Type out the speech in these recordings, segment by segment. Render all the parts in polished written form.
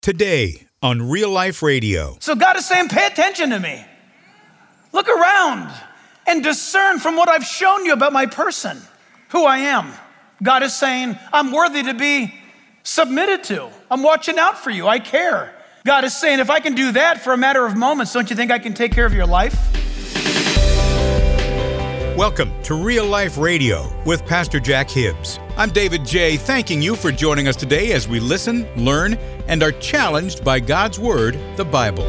Today on Real Life Radio. So God is saying, pay attention to me. Look around and discern from what I've shown you about my person, who I am. God is saying, I'm worthy to be submitted to. I'm watching out for you. I care. God is saying, if I can do that for a matter of moments, don't you think I can take care of your life? Welcome to Real Life Radio with Pastor Jack Hibbs. I'm David J., thanking you for joining us today as we listen, learn, and are challenged by God's Word, the Bible.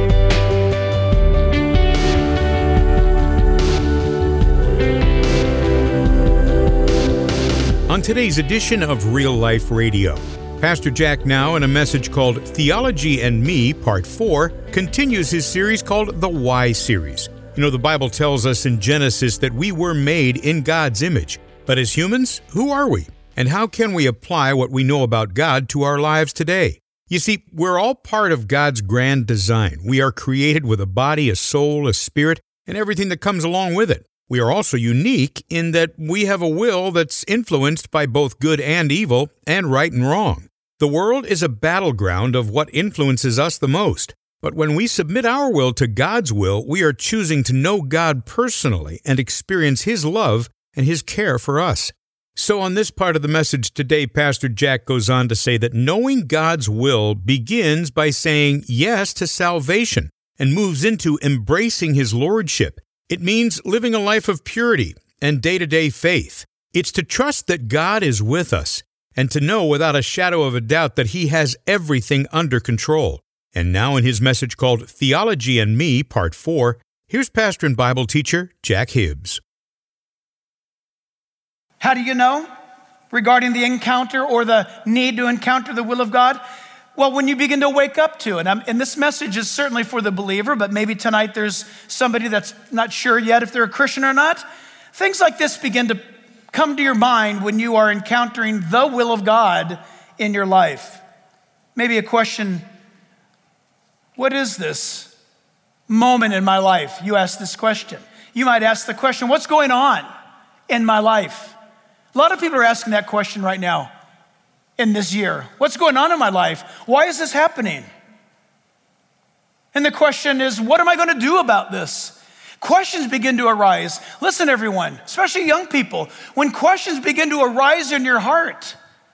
On today's edition of Real Life Radio, Pastor Jack, now in a message called Theology and Me, Part 4, continues his series called the Why Series. You know, the Bible tells us in Genesis that we were made in God's image. But as humans, who are we? And how can we apply what we know about God to our lives today? You see, we're all part of God's grand design. We are created with a body, a soul, a spirit, and everything that comes along with it. We are also unique in that we have a will that's influenced by both good and evil, and right and wrong. The world is a battleground of what influences us the most. But when we submit our will to God's will, we are choosing to know God personally and experience His love and His care for us. So on this part of the message today, Pastor Jack goes on to say that knowing God's will begins by saying yes to salvation and moves into embracing His lordship. It means living a life of purity and day-to-day faith. It's to trust that God is with us and to know without a shadow of a doubt that He has everything under control. And now in his message called Theology and Me, Part 4, here's pastor and Bible teacher Jack Hibbs. How do you know regarding the encounter or the need to encounter the will of God? Well, when you begin to wake up to it. And this message is certainly for the believer, but maybe tonight there's somebody that's not sure yet if they're a Christian or not. Things like this begin to come to your mind when you are encountering the will of God in your life. Maybe a question: what is this moment in my life? You ask this question. You might ask the question, what's going on in my life? A lot of people are asking that question right now in this year. What's going on in my life? Why is this happening? And the question is, what am I going to do about this? Questions begin to arise. Listen, everyone, especially young people, when questions begin to arise in your heart,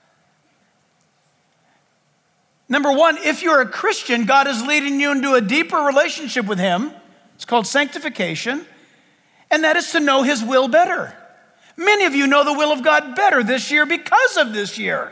number one, if you're a Christian, God is leading you into a deeper relationship with Him. It's called sanctification, and that is to know His will better. Many of you know the will of God better this year because of this year.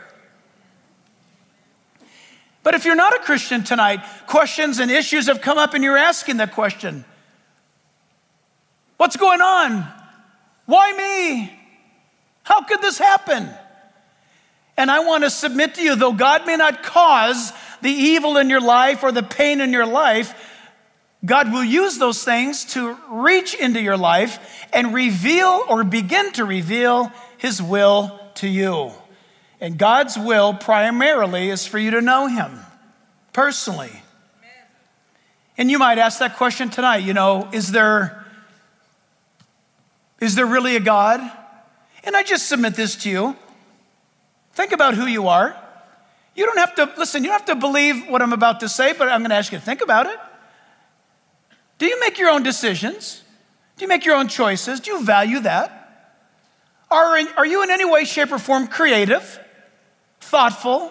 But if you're not a Christian tonight, questions and issues have come up and you're asking the question, what's going on? Why me? How could this happen? And I want to submit to you, though God may not cause the evil in your life or the pain in your life, God will use those things to reach into your life and reveal or begin to reveal His will to you. And God's will primarily is for you to know Him personally. Amen. And you might ask that question tonight, is there really a God? And I just submit this to you. Think about who you are. You don't have to believe what I'm about to say, but I'm going to ask you to think about it. Do you make your own decisions? Do you make your own choices? Do you value that? Are you in any way, shape, or form creative, thoughtful?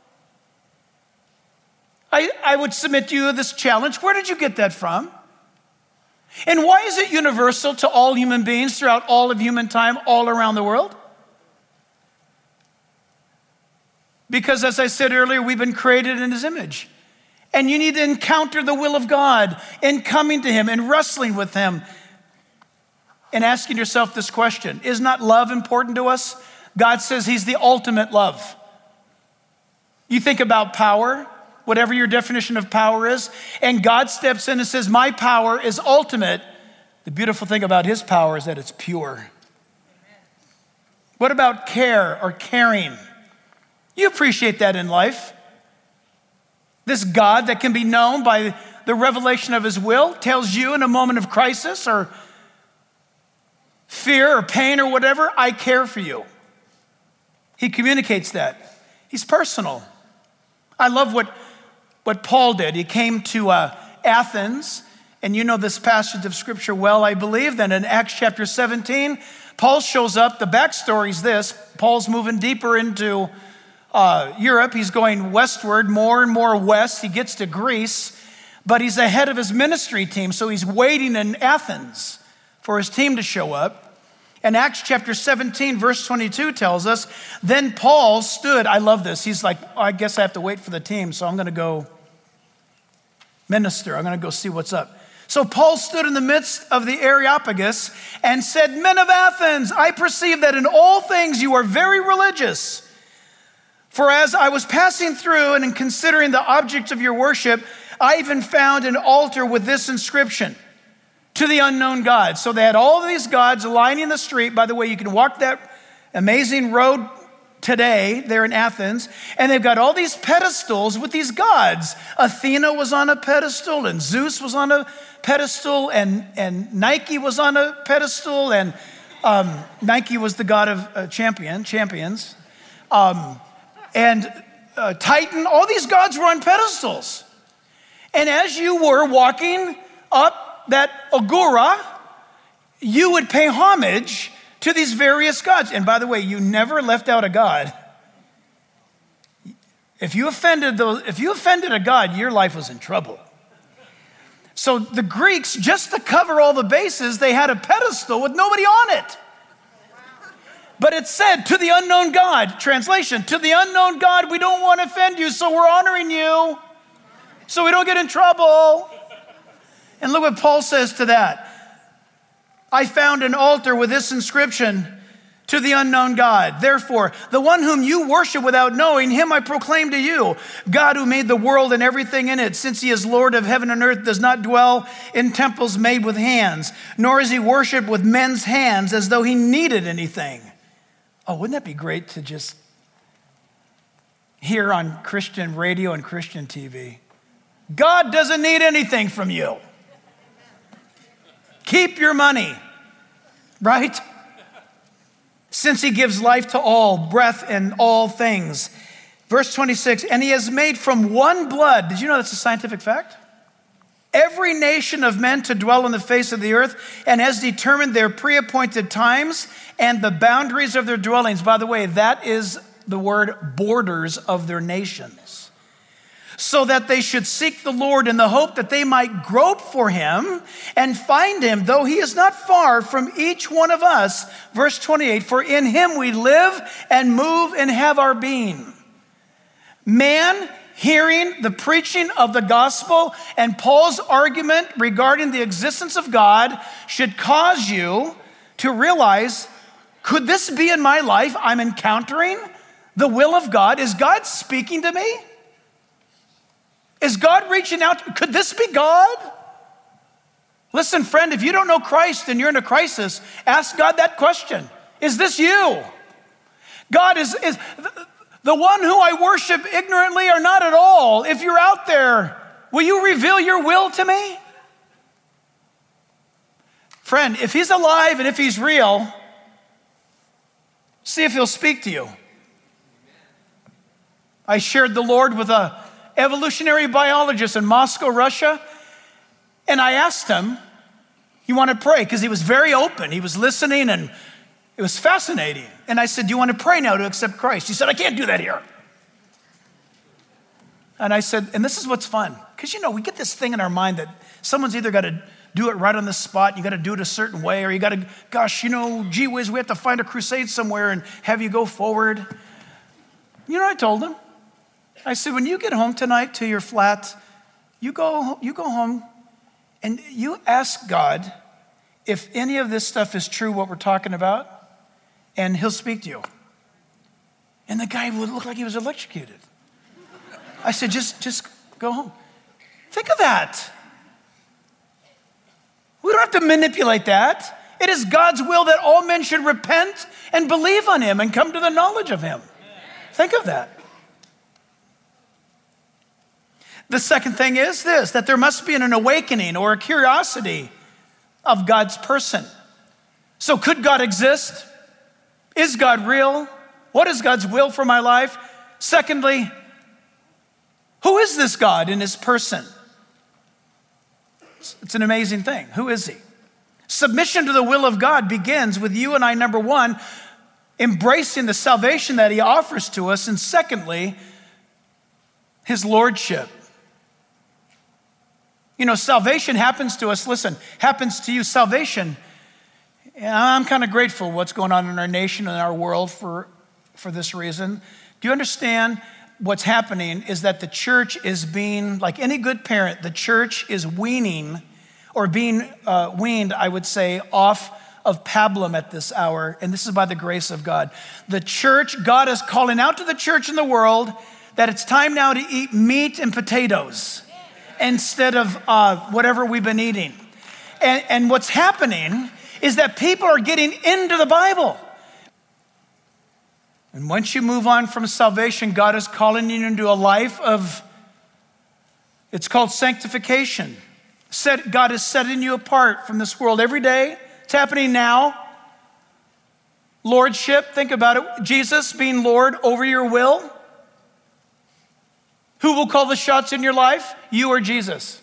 I would submit to you this challenge. Where did you get that from? And why is it universal to all human beings throughout all of human time, all around the world? Because as I said earlier, we've been created in His image. And you need to encounter the will of God in coming to Him and wrestling with Him and asking yourself this question: is not love important to us? God says He's the ultimate love. You think about power, whatever your definition of power is, and God steps in and says, my power is ultimate. The beautiful thing about His power is that it's pure. Amen. What about care or caring? You appreciate that in life. This God that can be known by the revelation of His will tells you in a moment of crisis or fear or pain or whatever, I care for you. He communicates that. He's personal. I love what what Paul did. He came to Athens, and you know this passage of scripture well, I believe. Then in Acts chapter 17, Paul shows up. The backstory is this. Paul's moving deeper into Europe. He's going westward, more and more west. He gets to Greece, but he's ahead of his ministry team, so he's waiting in Athens for his team to show up. And Acts chapter 17, verse 22 tells us, then Paul stood. I love this. He's like, I guess I have to wait for the team, so I'm going to go minister. I'm going to go see what's up. So Paul stood in the midst of the Areopagus and said, men of Athens, I perceive that in all things you are very religious. For as I was passing through and in considering the object of your worship, I even found an altar with this inscription, to the unknown God. So they had all of these gods lining the street. By the way, you can walk that amazing road today there in Athens, and they've got all these pedestals with these gods. Athena was on a pedestal, and Zeus was on a pedestal, and Nike was on a pedestal, and Nike was the god of champions, and Titan. All these gods were on pedestals. And as you were walking up that agora, you would pay homage to these various gods. And by the way, you never left out a god. If you offended a god, your life was in trouble. So the Greeks, just to cover all the bases, they had a pedestal with nobody on it. But it said, to the unknown God. Translation, to the unknown God, we don't want to offend you, so we're honoring you, so we don't get in trouble. And look what Paul says to that. I found an altar with this inscription, to the unknown God. Therefore, the one whom you worship without knowing, him I proclaim to you. God who made the world and everything in it, since he is Lord of heaven and earth, does not dwell in temples made with hands, nor is he worshiped with men's hands as though he needed anything. Oh, wouldn't that be great to just hear on Christian radio and Christian TV? God doesn't need anything from you. Keep your money, right? Since he gives life to all, breath and all things. Verse 26, and he has made from one blood, did you know that's a scientific fact? Every nation of men to dwell on the face of the earth, and has determined their pre-appointed times and the boundaries of their dwellings. By the way, that is the word borders of their nations. So that they should seek the Lord in the hope that they might grope for him and find him, though he is not far from each one of us. Verse 28, for in him we live and move and have our being. Man, hearing the preaching of the gospel and Paul's argument regarding the existence of God should cause you to realize, could this be in my life? I'm encountering the will of God. Is God speaking to me? Is God reaching out? Could this be God? Listen, friend, if you don't know Christ and you're in a crisis, ask God that question. Is this you? God is the one who I worship ignorantly or not at all. If you're out there, will you reveal your will to me? Friend, if he's alive and if he's real, see if he'll speak to you. I shared the Lord with a evolutionary biologist in Moscow, Russia. And I asked him, you want to pray? Because he was very open. He was listening and it was fascinating. And I said, do you want to pray now to accept Christ? He said, I can't do that here. And I said, and this is what's fun. Because we get this thing in our mind that someone's either got to do it right on the spot, you got to do it a certain way, or you got to, gee whiz, we have to find a crusade somewhere and have you go forward. You know what I told him? I said, when you get home tonight to your flat, you go home and you ask God if any of this stuff is true, what we're talking about, and he'll speak to you. And the guy would look like he was electrocuted. I said, just go home. Think of that. We don't have to manipulate that. It is God's will that all men should repent and believe on him and come to the knowledge of him. Think of that. The second thing is this, that there must be an awakening or a curiosity of God's person. So could God exist? Is God real? What is God's will for my life? Secondly, Who is this God in his person? It's an amazing thing. Who is he? Submission to the will of God begins with you and I, number one, embracing the salvation that he offers to us, and secondly, his lordship. You know, salvation happens to us, listen, happens to you. Salvation, I'm kind of grateful what's going on in our nation and our world for this reason. Do you understand what's happening is that the church is being, like any good parent, the church is weaning or being weaned, I would say, off of pablum at this hour, and this is by the grace of God. The church, God is calling out to the church in the world that it's time now to eat meat and potatoes instead of whatever we've been eating. And what's happening is that people are getting into the Bible. And once you move on from salvation, God is calling you into a life of, it's called sanctification. God is setting you apart from this world every day. It's happening now. Lordship, think about it. Jesus being Lord over your will. Who will call the shots in your life? You or Jesus?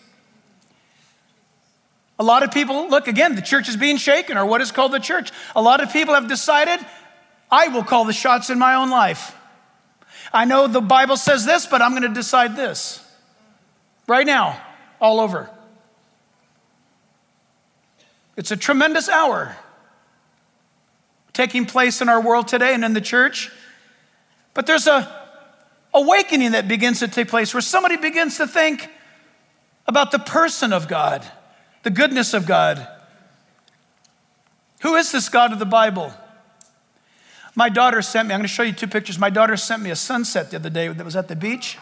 A lot of people, look again, the church is being shaken, or what is called the church. A lot of people have decided, I will call the shots in my own life. I know the Bible says this, but I'm going to decide this. Right now, all over. It's a tremendous hour taking place in our world today and in the church. But there's a awakening that begins to take place where somebody begins to think about the person of God, the goodness of God. Who is this God of the Bible? My daughter sent me, I'm going to show you two pictures. My daughter sent me a sunset the other day that was at the beach.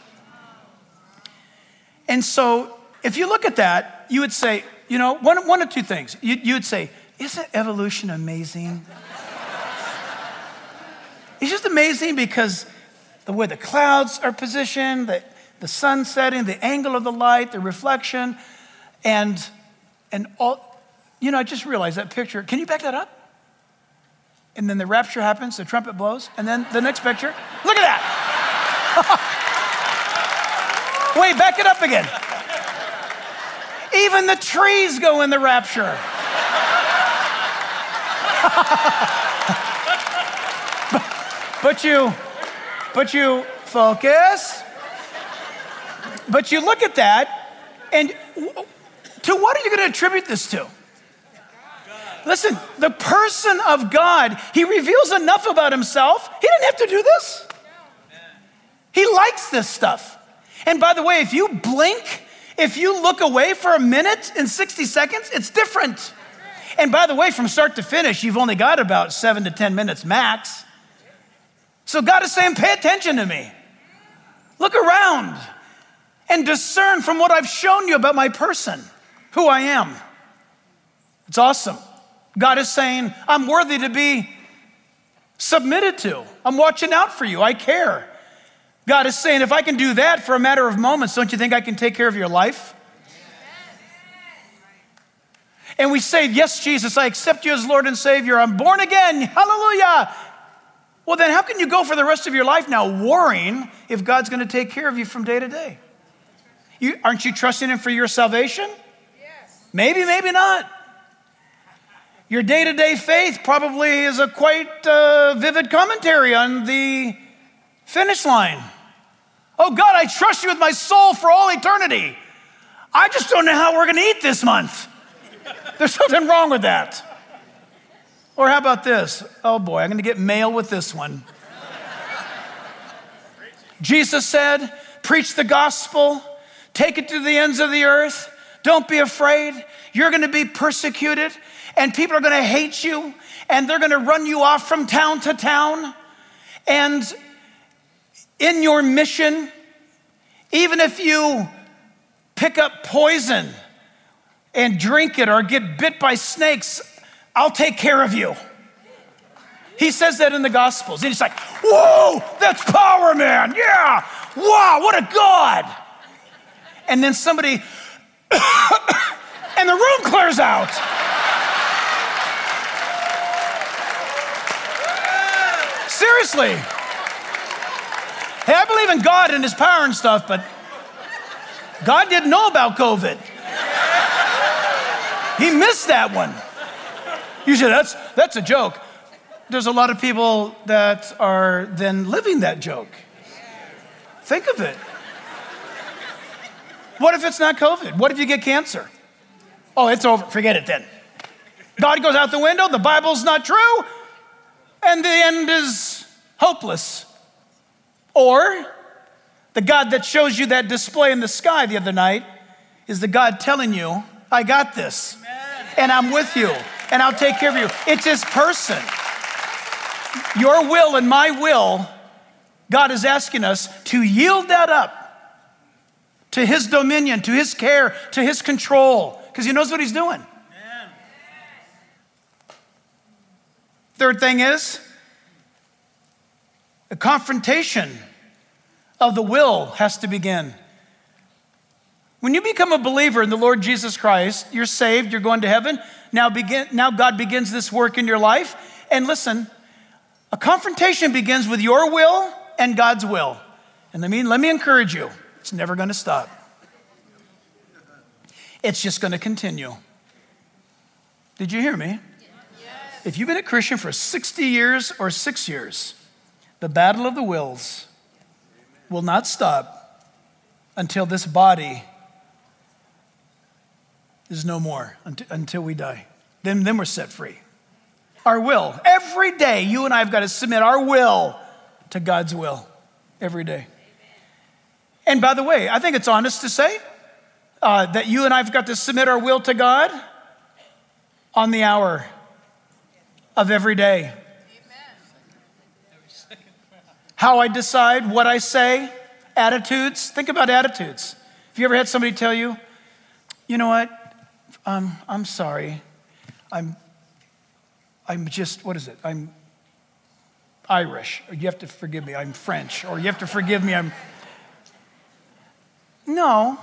And so if you look at that, you would say, you know, one of two things. You would say, isn't evolution amazing? It's just amazing because the way the clouds are positioned, the sun setting, the angle of the light, the reflection, and all, you know, I just realized that picture. Can you back that up? And then the rapture happens, the trumpet blows, and then the next picture. Look at that. Wait, back it up again. Even the trees go in the rapture. but you focus. But you look at that, and to what are you going to attribute this to? Listen, the person of God, he reveals enough about himself. He didn't have to do this. He likes this stuff. And by the way, if you blink, if you look away for a minute in 60 seconds, it's different. And by the way, from start to finish, you've only got about 7 to 10 minutes max. So God is saying, pay attention to me. Look around and discern from what I've shown you about my person, who I am. It's awesome. God is saying, I'm worthy to be submitted to. I'm watching out for you. I care. God is saying, if I can do that for a matter of moments, don't you think I can take care of your life? And we say, yes, Jesus, I accept you as Lord and Savior. I'm born again. Hallelujah. Well, then how can you go for the rest of your life now worrying if God's going to take care of you from day to day? Aren't you trusting him for your salvation? Yes. Maybe, maybe not. Your day-to-day faith probably is a quite vivid commentary on the finish line. Oh God, I trust you with my soul for all eternity. I just don't know how we're going to eat this month. There's something wrong with that. Or how about this? Oh boy, I'm going to get mail with this one. Jesus said, preach the gospel, take it to the ends of the earth. Don't be afraid. You're going to be persecuted, and people are going to hate you, and they're going to run you off from town to town. And in your mission, even if you pick up poison and drink it or get bit by snakes, I'll take care of you. He says that in the Gospels. And he's like, whoa, that's power, man. Yeah. Wow, what a God. And then somebody, and the room clears out. Seriously. Hey, I believe in God and his power and stuff, but God didn't know about COVID. He missed that one. You say, that's a joke. There's a lot of people that are then living that joke. Think of it. What if it's not COVID? What if you get cancer? Oh, it's over. Forget it then. God goes out the window, the Bible's not true, and the end is hopeless. Or the God that shows you that display in the sky the other night is the God telling you, I got this, and I'm with you, and I'll take care of you. It's his person. Your will and my will, God is asking us to yield that up to his dominion, to his care, to his control, because he knows what he's doing. Amen. Third thing is, a confrontation of the will has to begin. When you become a believer in the Lord Jesus Christ, you're saved, you're going to heaven. Now God begins this work in your life. And listen, a confrontation begins with your will and God's will. And let me encourage you, it's never going to stop. It's just going to continue. Did you hear me? Yes. If you've been a Christian for 60 years or 6 years, the battle of the wills will not stop until this body is no more, until we die. Then we're set free. Our will. Every day, you and I have got to submit our will to God's will. Every day. And by the way, I think it's honest to say that you and I have got to submit our will to God on the hour of every day. How I decide, what I say, attitudes. Think about attitudes. Have you ever had somebody tell you, you know what? I'm sorry. I'm just, what is it? I'm Irish. Or you have to forgive me. I'm French. Or you have to forgive me. No,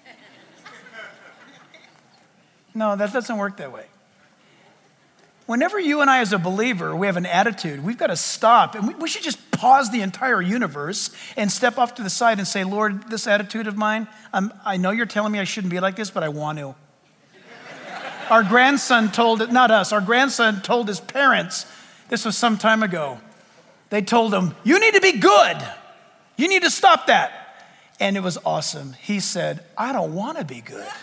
that doesn't work that way. Whenever you and I as a believer, we have an attitude, we've got to stop, and we should just pause the entire universe and step off to the side and say, Lord, this attitude of mine, I know you're telling me I shouldn't be like this, but I want to. Our grandson our grandson told his parents, this was some time ago, they told him, you need to be good. You need to stop that. And it was awesome. He said, I don't want to be good.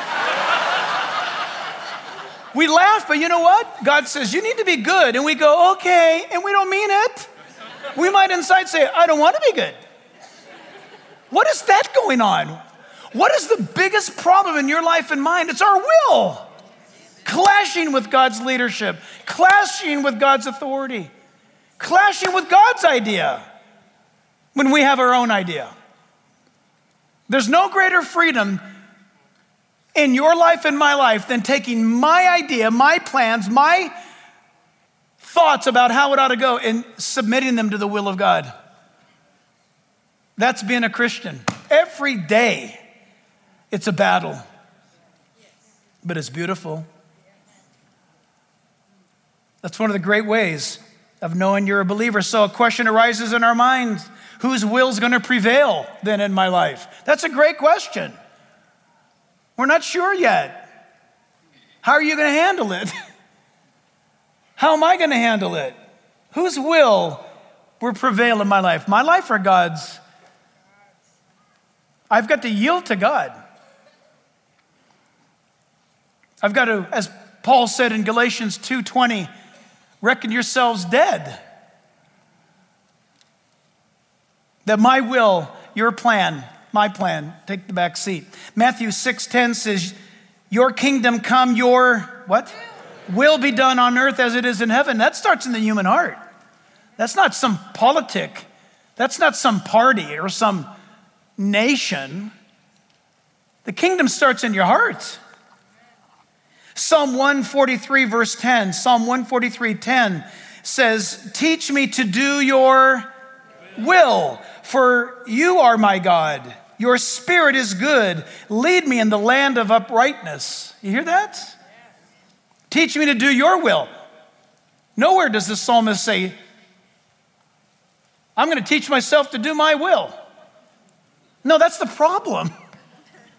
We laugh, but you know what? God says, you need to be good. And we go, okay, and we don't mean it. We might inside say, I don't want to be good. What is that going on? What is the biggest problem in your life and mine? It's our will. Clashing with God's leadership, clashing with God's authority, clashing with God's idea when we have our own idea. There's no greater freedom in your life and my life than taking my idea, my plans, my thoughts about how it ought to go and submitting them to the will of God. That's being a Christian. Every day, it's a battle, but it's beautiful. That's one of the great ways of knowing you're a believer. So a question arises in our minds, whose will is going to prevail then in my life? That's a great question. We're not sure yet. How are you going to handle it? How am I going to handle it? Whose will will prevail in my life? My life or God's? I've got to yield to God. I've got to, as Paul said in Galatians 2:20, reckon yourselves dead. That my will, your plan, my plan, take the back seat. Matthew 6:10 says, your kingdom come, your what? Will be done on earth as it is in heaven. That starts in the human heart. That's not some politic. That's not some party or some nation. The kingdom starts in your heart. Psalm 143 verse 10, Psalm 143:10 says, teach me to do your will, for you are my God. Your spirit is good. Lead me in the land of uprightness. You hear that? Teach me to do your will. Nowhere does the psalmist say, I'm going to teach myself to do my will. No, that's the problem.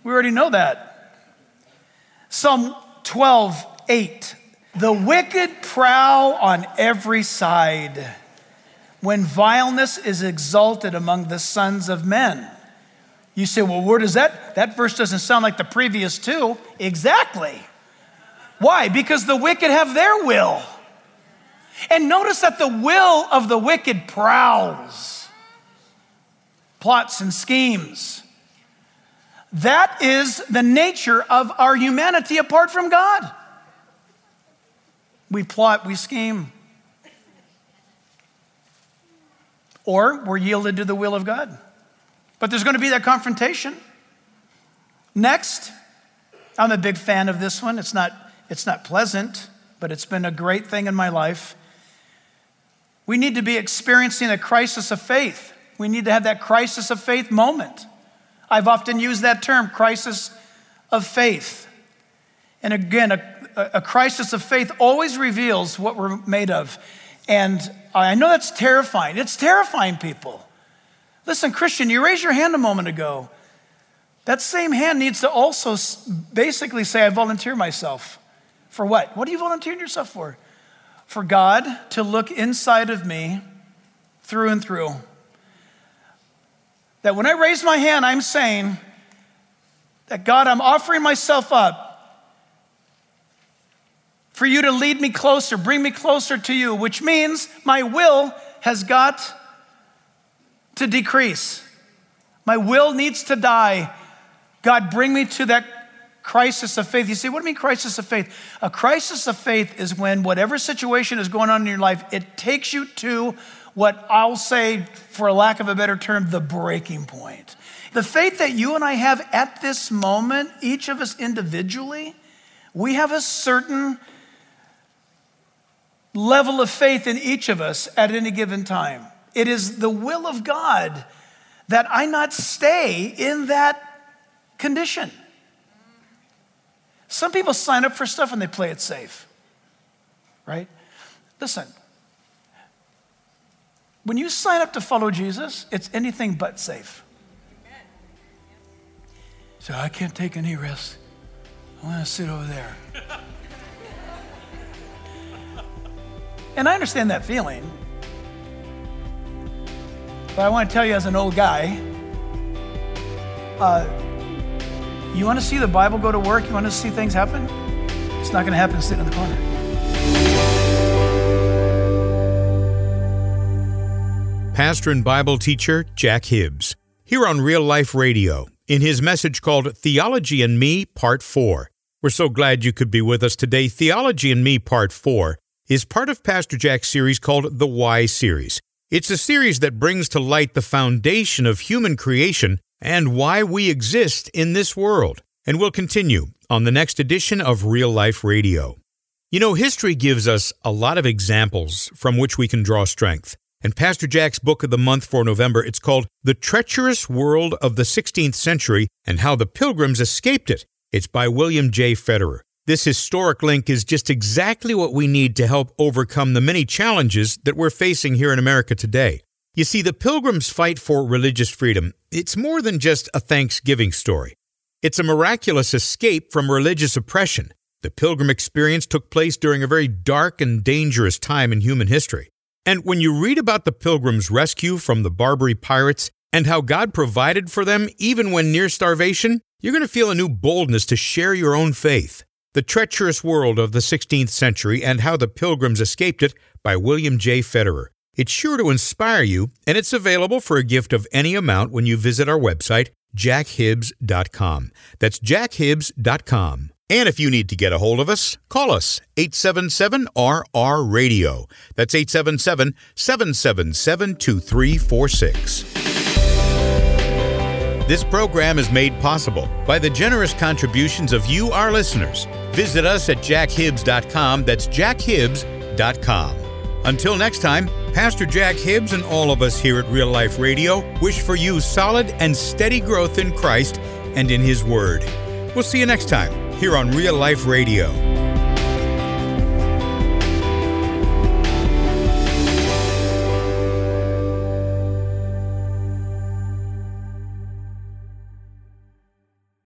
We already know that. Psalm 12:8. The wicked prowl on every side when vileness is exalted among the sons of men. You say, well, where does that verse doesn't sound like the previous two. Exactly. Why? Because the wicked have their will. And notice that the will of the wicked prowls, plots and schemes. That is the nature of our humanity apart from God. We plot, we scheme. Or we're yielded to the will of God. But there's going to be that confrontation. Next, I'm a big fan of this one. It's not pleasant, but it's been a great thing in my life. We need to be experiencing a crisis of faith. We need to have that crisis of faith moment. I've often used that term, crisis of faith. And again, a crisis of faith always reveals what we're made of. And I know that's terrifying. It's terrifying, people. Listen, Christian, you raised your hand a moment ago. That same hand needs to also basically say, I volunteer myself. For what? What are you volunteering yourself for? For God to look inside of me through and through. That when I raise my hand, I'm saying that God, I'm offering myself up for you to lead me closer, bring me closer to you, which means my will has got to decrease. My will needs to die. God, bring me to that crisis of faith. You say, what do you mean crisis of faith? A crisis of faith is when whatever situation is going on in your life, it takes you to what I'll say, for lack of a better term, the breaking point. The faith that you and I have at this moment, each of us individually, we have a certain level of faith in each of us at any given time. It is the will of God that I not stay in that condition. Some people sign up for stuff and they play it safe, right? Listen, when you sign up to follow Jesus, it's anything but safe. So I can't take any risks. I want to sit over there. And I understand that feeling. But I want to tell you as an old guy, you want to see the Bible go to work? You want to see things happen? It's not going to happen sitting in the corner. Pastor and Bible teacher Jack Hibbs, here on Real Life Radio, in his message called Theology and Me, Part 4. We're so glad you could be with us today. Theology and Me, Part 4, is part of Pastor Jack's series called the Why Series. It's a series that brings to light the foundation of human creation and why we exist in this world. And we'll continue on the next edition of Real Life Radio. You know, history gives us a lot of examples from which we can draw strength. And Pastor Jack's book of the month for November, it's called The Treacherous World of the 16th Century and How the Pilgrims Escaped It. It's by William J. Federer. This historic link is just exactly what we need to help overcome the many challenges that we're facing here in America today. You see, the Pilgrims' fight for religious freedom, it's more than just a Thanksgiving story. It's a miraculous escape from religious oppression. The Pilgrim experience took place during a very dark and dangerous time in human history. And when you read about the Pilgrims' rescue from the Barbary pirates and how God provided for them even when near starvation, you're going to feel a new boldness to share your own faith. The Treacherous World of the 16th Century and How the Pilgrims Escaped It by William J. Federer. It's sure to inspire you, and it's available for a gift of any amount when you visit our website, jackhibbs.com. That's jackhibbs.com. And if you need to get a hold of us, call us, 877-RR-RADIO. That's 877-777-2346. This program is made possible by the generous contributions of you, our listeners. Visit us at jackhibbs.com. That's jackhibbs.com. Until next time, Pastor Jack Hibbs and all of us here at Real Life Radio wish for you solid and steady growth in Christ and in His Word. We'll see you next time here on Real Life Radio.